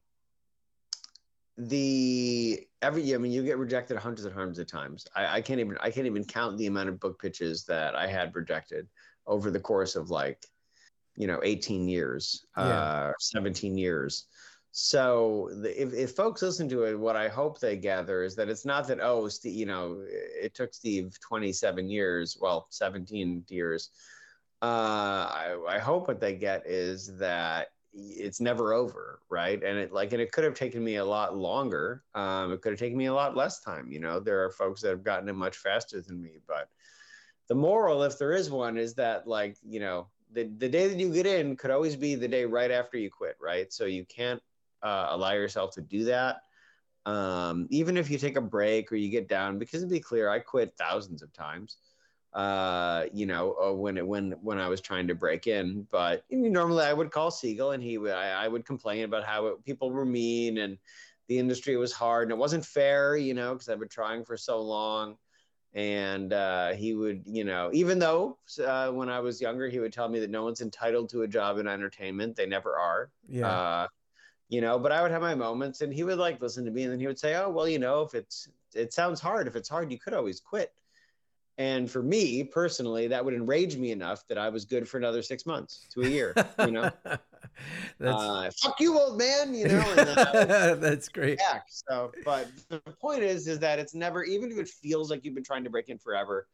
the every I mean, you get rejected hundreds and hundreds of times. I, I can't even I can't even count the amount of book pitches that I had rejected over the course of like, you know, eighteen years, Yeah. uh, seventeen years. So the, if, if folks listen to it, what I hope they gather is that it's not that, oh, Steve, you know, it took Steve twenty-seven years, well, seventeen years. Uh, I, I hope what they get is that it's never over, right? And it like, and it could have taken me a lot longer. Um, it could have taken me a lot less time. You know, there are folks that have gotten it much faster than me, but the moral, if there is one, is that like, you know, the, the day that you get in could always be the day right after you quit, right? So you can't uh, allow yourself to do that. Um, even if you take a break or you get down, because to be clear, I quit thousands of times, uh, you know, uh, when it, when when I was trying to break in. But you know, normally I would call Siegel and he would, I, I would complain about how it, people were mean and the industry was hard and it wasn't fair, you know, because I've been trying for so long. And uh, he would, you know, even though uh, when I was younger, he would tell me that no one's entitled to a job in entertainment. They never are. Yeah. Uh, you know, but I would have my moments and he would like listen to me and then he would say, oh, well, you know, if it's, it sounds hard. If it's hard, you could always quit. And for me personally, that would enrage me enough that I was good for another six months to a year, you know, That's uh, fuck you, old man, you know, and then I would that's great. back. So, but the point is, is that it's never, even if it feels like you've been trying to break in forever,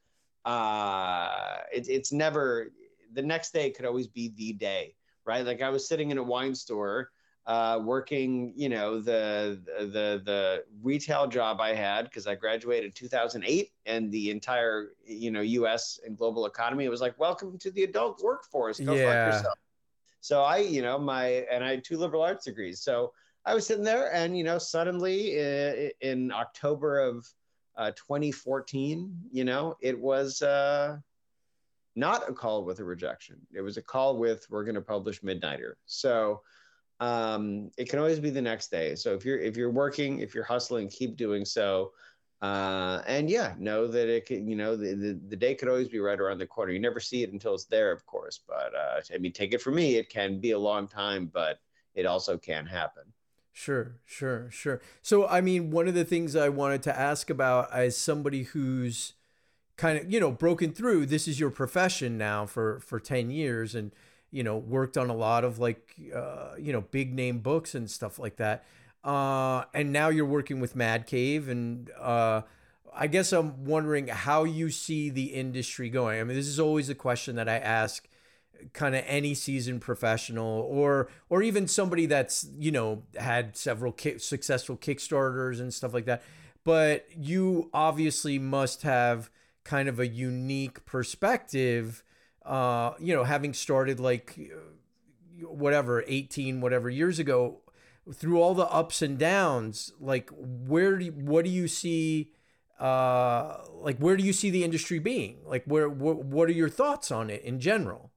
uh, it, it's never, the next day could always be the day, right? Like I was sitting in a wine store, uh, working, you know, the, the, the retail job I had, because I graduated in two thousand eight and the entire, you know, U S and global economy, it was like, welcome to the adult workforce. Go Yeah. fuck yourself. So I, you know, my, and I had two liberal arts degrees. So I was sitting there and, you know, suddenly uh, in October of uh, twenty fourteen, you know, it was uh, not a call with a rejection. It was a call with, we're going to publish Midnighter. So um, it can always be the next day. So if you're, if you're working, if you're hustling, keep doing so. Uh, and yeah, know that it can, you know, the, the, the day could always be right around the corner. You never see it until it's there, of course. But uh, I mean, take it from me, it can be a long time, but it also can happen. Sure, sure, sure. So, I mean, one of the things I wanted to ask about as somebody who's kind of, you know, broken through, this is your profession now for, for ten years and, you know, worked on a lot of like, uh, you know, big name books and stuff like that. uh, and now you're working with Mad Cave, and uh, I guess I'm wondering how you see the industry going. I mean, this is always a question that I ask kind of any seasoned professional, or or even somebody that's, you know, had several kick, successful Kickstarters and stuff like that. But you obviously must have kind of a unique perspective, uh, you know, having started like whatever eighteen whatever years ago, through all the ups and downs. Like, where do you, what do you see? Uh, like, where do you see the industry being? Like, where what, what are your thoughts on it in general?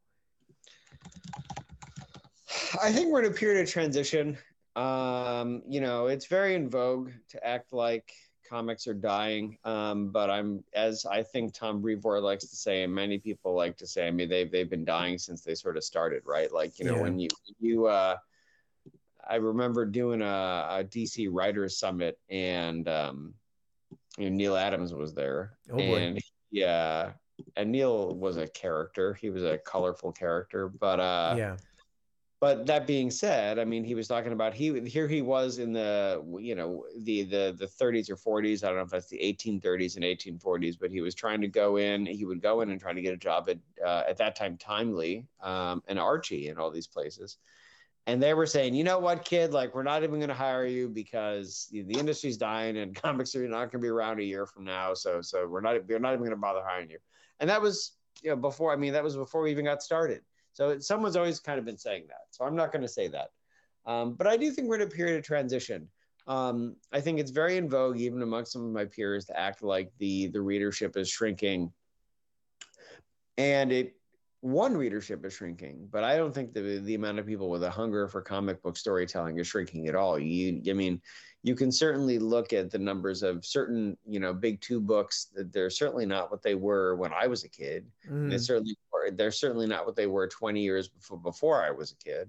I think we're in a period of transition. Um, you know, it's very in vogue to act like comics are dying. Um, but I'm, as I think Tom Brevoort likes to say, and many people like to say, I mean, they've, they've been dying since they sort of started, right? Like, you know, Yeah. when you, you, uh, I remember doing a, a D C Writers Summit, and, um, you know, Neil Adams was there. Oh boy. And yeah, and Neil was a character. He was a colorful character, but, uh, Yeah. But that being said, I mean, he was talking about he here he was in the, you know, the the the thirties or forties. I don't know if that's the eighteen thirties and eighteen forties, but he was trying to go in. He would go in and try to get a job at uh, at that time Timely, um, and Archie and all these places. And they were saying, you know what, kid, like, we're not even going to hire you because the industry's dying and comics are not going to be around a year from now. So so we're not we're not even going to bother hiring you. And that was, you know, before. I mean, that was before we even got started. So someone's always kind of been saying that. So I'm not going to say that. Um, but I do think we're in a period of transition. Um, I think it's very in vogue, even amongst some of my peers, to act like the, the readership is shrinking. And it one readership is shrinking, but I don't think the, the amount of people with a hunger for comic book storytelling is shrinking at all. You, I mean, you can certainly look at the numbers of certain, you know, big two books. They're certainly not what they were when I was a kid. Mm. They certainly they're certainly not what they were twenty years before before I was a kid.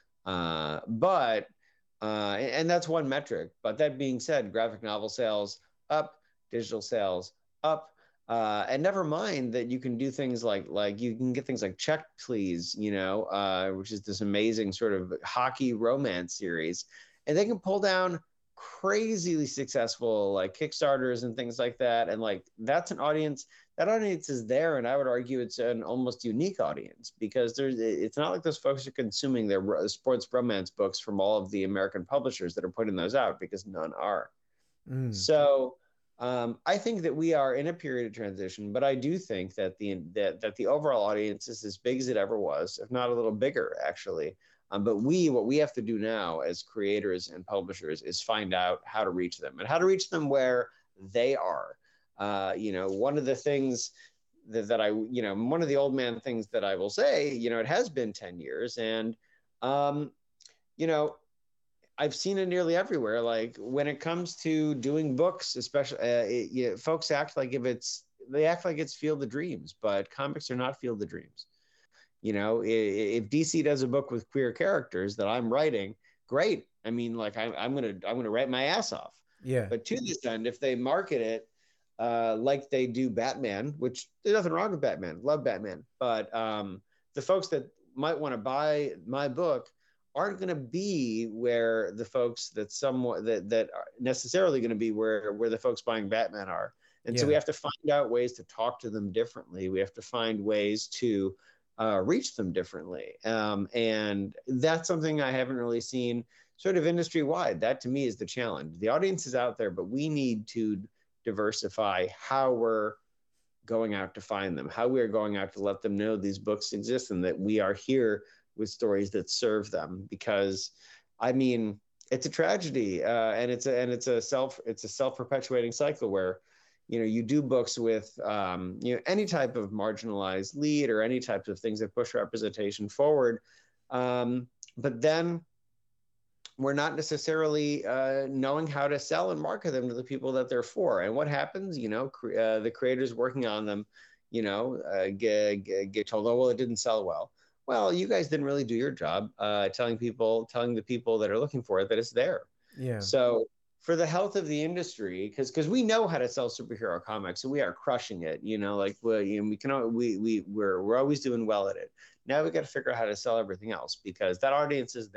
Uh, but uh, and that's one metric. But that being said, graphic novel sales up, digital sales up. Uh, and never mind that you can do things like like you can get things like Check Please, you know, uh, which is this amazing sort of hockey romance series, and they can pull down crazily successful like Kickstarters and things like that. And like that's an audience. That audience is there, and I would argue it's an almost unique audience, because there's it's not like those folks are consuming their sports romance books from all of the American publishers that are putting those out, because none are. Mm. So. Um, I think that we are in a period of transition, but I do think that the that, that the overall audience is as big as it ever was, if not a little bigger, actually. Um, but we, what we have to do now as creators and publishers is find out how to reach them, and how to reach them where they are. Uh, you know, one of the things that, that I, you know, one of the old man things that I will say, you know, it has been ten years, and, um, you know, I've seen it nearly everywhere. Like when it comes to doing books, especially, uh, it, you know, folks act like if it's, they act like it's Field of Dreams, but comics are not Field of Dreams. You know, if, if D C does a book with queer characters that I'm writing, great. I mean, like I, I'm gonna, I'm gonna write my ass off. Yeah. But to this end, if they market it uh, like they do Batman, which there's nothing wrong with Batman, love Batman, but um, the folks that might want to buy my book aren't going to be where the folks that somewhat that that are necessarily going to be where where the folks buying Batman are. And Yeah. so we have to find out ways to talk to them differently. We have to find ways to uh, reach them differently. Um, and that's something I haven't really seen sort of industry wide. That to me is the challenge. The audience is out there, but we need to diversify how we're going out to find them, how we are going out to let them know these books exist and that we are here with stories that serve them. Because I mean, it's a tragedy, uh, and it's a and it's a self it's a self-perpetuating cycle where, you know, you do books with um, you know, any type of marginalized lead or any types of things that push representation forward, um, but then we're not necessarily uh, knowing how to sell and market them to the people that they're for. And what happens? You know, cre- uh, the creators working on them, you know, uh, get, get, get told, oh well, it didn't sell well. Well, you guys didn't really do your job uh, telling people, telling the people that are looking for it that it's there. Yeah. So for the health of the industry, because because we know how to sell superhero comics, so we are crushing it. You know, like we you know, we can we we we're we're always doing well at it. Now we got to figure out how to sell everything else, because that audience is there.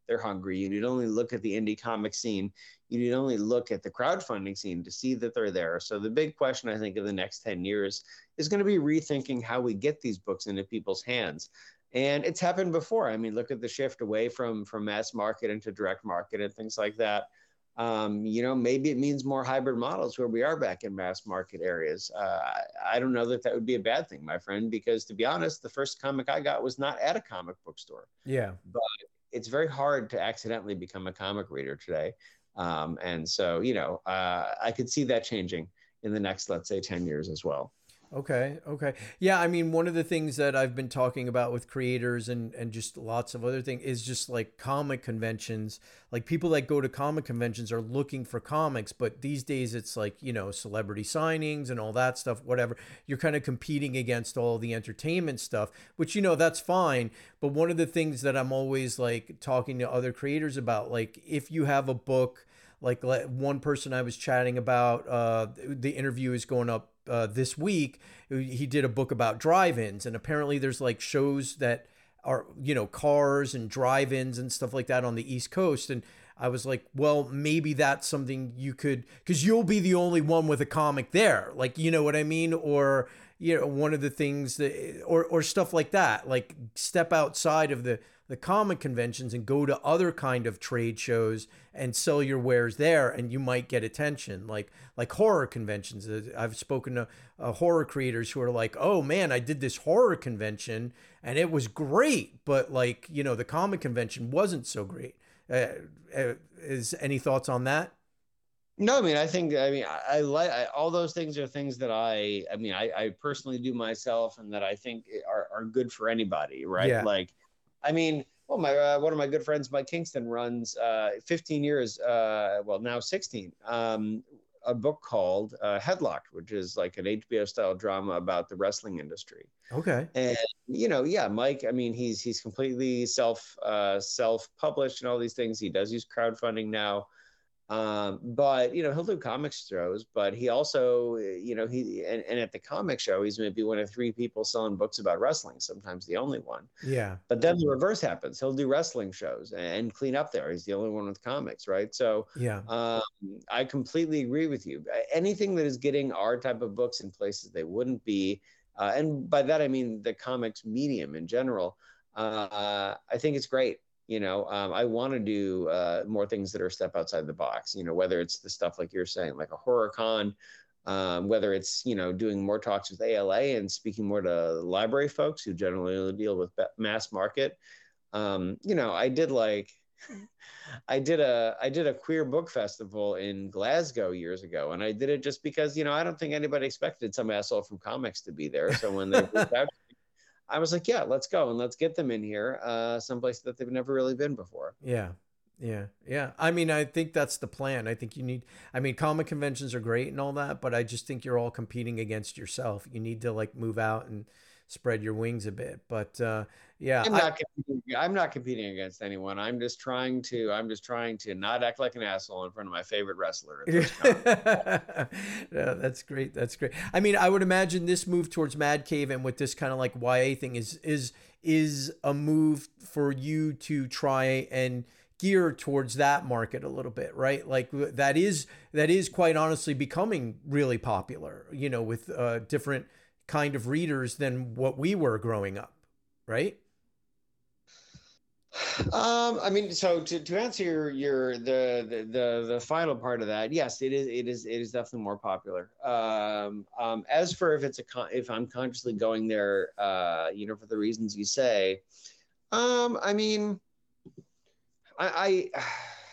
they're hungry. You need only look at the indie comic scene. You need only look at the crowdfunding scene to see that they're there. So the big question, I think, of the next ten years is going to be rethinking how we get these books into people's hands. And it's happened before. I mean, look at the shift away from, from mass market into direct market and things like that. Um, you know, maybe it means more hybrid models where we are back in mass market areas. Uh, I, I don't know that that would be a bad thing, my friend, because to be honest, the first comic I got was not at a comic book store. Yeah. But it's very hard to accidentally become a comic reader today. Um, and so, you know, uh, I could see that changing in the next, let's say, ten years as well. Okay. Okay. Yeah. I mean, one of the things that I've been talking about with creators and, and just lots of other things is just like comic conventions. Like people that go to comic conventions are looking for comics, but these days it's like, you know, celebrity signings and all that stuff, whatever. You're kind of competing against all the entertainment stuff, which, you know, that's fine. But one of the things that I'm always like talking to other creators about, like if you have a book, like one person I was chatting about, uh, the interview is going up uh, this week. He did a book about drive-ins, and apparently there's like shows that are, you know, cars and drive-ins and stuff like that on the East Coast. And I was like, well, maybe that's something you could, because you'll be the only one with a comic there. Like, you know what I mean? Or, you know, one of the things that, or, or stuff like that, like step outside of the, the comic conventions and go to other kind of trade shows and sell your wares there, and you might get attention. Like like horror conventions. I've spoken to uh, horror creators who are like, oh man, I did this horror convention and it was great, but like, you know, the comic convention wasn't so great. Uh, uh, is any thoughts on that? No, I mean, I think, I mean, I, I like all those things are things that I, I mean, I, I personally do myself, and that I think are, are good for anybody, right? Yeah. Like, I mean, well, my uh, one of my good friends, Mike Kingston, runs uh, fifteen years, uh, well, now sixteen, um, a book called uh, Headlocked, which is like an H B O style drama about the wrestling industry. Okay. And you know, yeah, Mike, I mean, he's he's completely self uh, self published and all these things. He does use crowdfunding now. Um, but you know, he'll do comic shows, but he also, you know, he and, and at the comic show, he's maybe one of three people selling books about wrestling, sometimes the only one. Yeah. But then the reverse happens. He'll do wrestling shows and clean up there. He's the only one with comics, right? So yeah, um, I completely agree with you. Anything that is getting our type of books in places they wouldn't be, uh, and by that I mean the comics medium in general, uh, I think it's great. You know, um, I want to do uh, more things that are a step outside the box, you know, whether it's the stuff like you're saying, like a horror con, um, whether it's, you know, doing more talks with A L A and speaking more to library folks who generally deal with mass market. Um, you know, I did like, I did a, I did a queer book festival in Glasgow years ago. And I did it just because, you know, I don't think anybody expected some asshole from comics to be there. So when they reached out, I was like, yeah, let's go and let's get them in here, uh, someplace that they've never really been before. Yeah. Yeah. Yeah. I mean, I think that's the plan. I think you need, I mean, comic conventions are great and all that, but I just think you're all competing against yourself. You need to like move out and spread your wings a bit. But uh, yeah, I'm I, not, competing, I'm not competing against anyone. I'm just trying to, I'm just trying to not act like an asshole in front of my favorite wrestler. yeah, that's great. That's great. I mean, I would imagine this move towards Mad Cave and with this kind of like Y A thing is, is, is a move for you to try and gear towards that market a little bit, right? Like that is, that is quite honestly becoming really popular, you know, with uh, different kind of readers than what we were growing up, right? Um, I mean, so to, to answer your your the, the the the final part of that, yes, it is it is it is definitely more popular. Um, um, as for if it's a con- if I'm consciously going there, uh, you know, for the reasons you say, um, I mean, I, I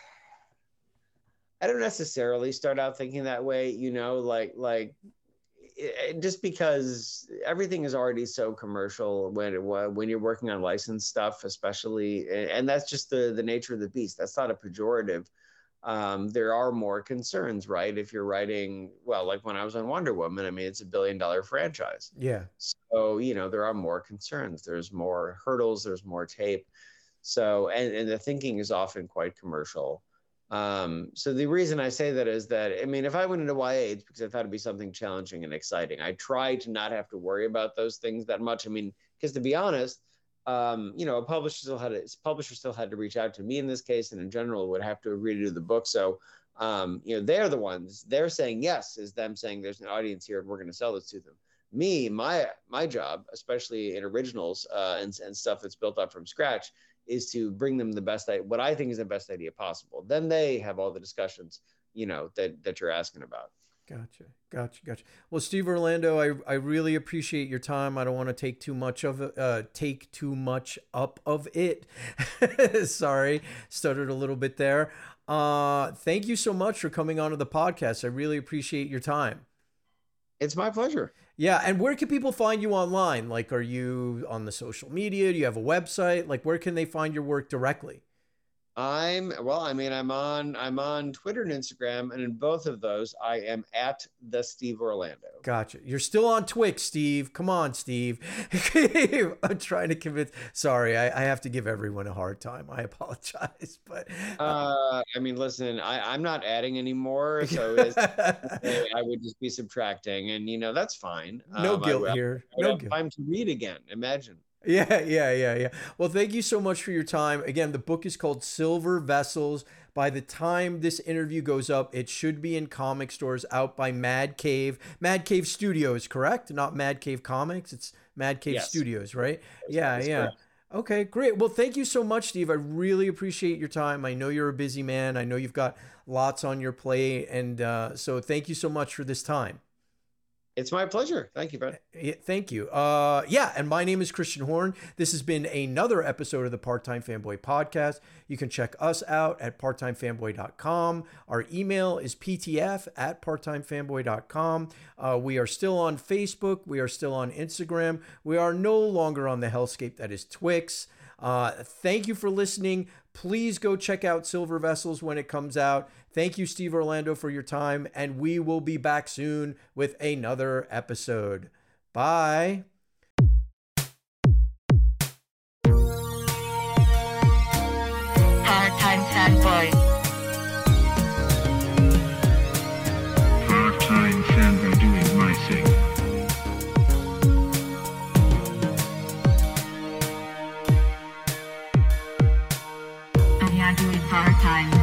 I don't necessarily start out thinking that way, you know, like like. It, just because everything is already so commercial when when you're working on licensed stuff, especially, and that's just the the nature of the beast. That's not a pejorative. Um, there are more concerns, right? If you're writing, well, like when I was on Wonder Woman, I mean, it's a billion dollar franchise. Yeah. So, you know, there are more concerns. There's more hurdles. There's more tape. So, and, and the thinking is often quite commercial. Um, so the reason I say that is that, I mean, if I went into Y A, it's because I thought it'd be something challenging and exciting. I try to not have to worry about those things that much. I mean, because to be honest, um, you know, a publisher still had to, publisher still had to reach out to me in this case, and in general would have to agree to do the book. So, um, you know, they're the ones, they're saying yes is them saying there's an audience here and we're going to sell this to them. Me, my my job, especially in originals uh, and and stuff that's built up from scratch, is to bring them the best, what I think is the best idea possible. Then they have all the discussions, you know, that that you're asking about. Gotcha. Gotcha. Gotcha. Well, Steve Orlando, I, I really appreciate your time. I don't want to take too much of it, uh, take too much up of it. Sorry, stuttered a little bit there. Uh, thank you so much for coming onto the podcast. I really appreciate your time. It's my pleasure. Yeah. And where can people find you online? Like, are you on the social media? Do you have a website? Like, where can they find your work directly? I'm well, I mean, I'm on I'm on Twitter and Instagram, and in both of those, I am at the Steve Orlando. Gotcha. You're still on Twix, Steve. Come on, Steve. I'm trying to convince. Sorry, I, I have to give everyone a hard time. I apologize, but uh, uh, I mean, listen, I, I'm not adding anymore, so it's, I would just be subtracting, and you know that's fine. No um, guilt I, here. I would No have guilt. time to read again. Imagine. Yeah, yeah, yeah, yeah. Well, thank you so much for your time. Again, the book is called Silver Vessels. By the time this interview goes up, it should be in comic stores, out by Mad Cave. Mad Cave Studios, correct? Not Mad Cave Comics. It's Mad Cave Yes. Studios, right? That's- yeah, that's yeah. correct. Okay, great. Well, thank you so much, Steve. I really appreciate your time. I know you're a busy man. I know you've got lots on your plate. And uh, so thank you so much for this time. It's my pleasure. Thank you, Brett. Yeah, thank you. Uh, yeah, and my name is Christian Horn. This has been another episode of the Part-Time Fanboy Podcast. You can check us out at part time fanboy dot com. Our email is p t f at part time fanboy dot com. Uh, we are still on Facebook. We are still on Instagram. We are no longer on the hellscape that is Twix. Uh, thank you for listening. Please go check out Silver Vessels when it comes out. Thank you, Steve Orlando, for your time, and we will be back soon with another episode. Bye. Part-time fanboy. Part-time fanboy doing my thing. Oh yeah, doing part-time.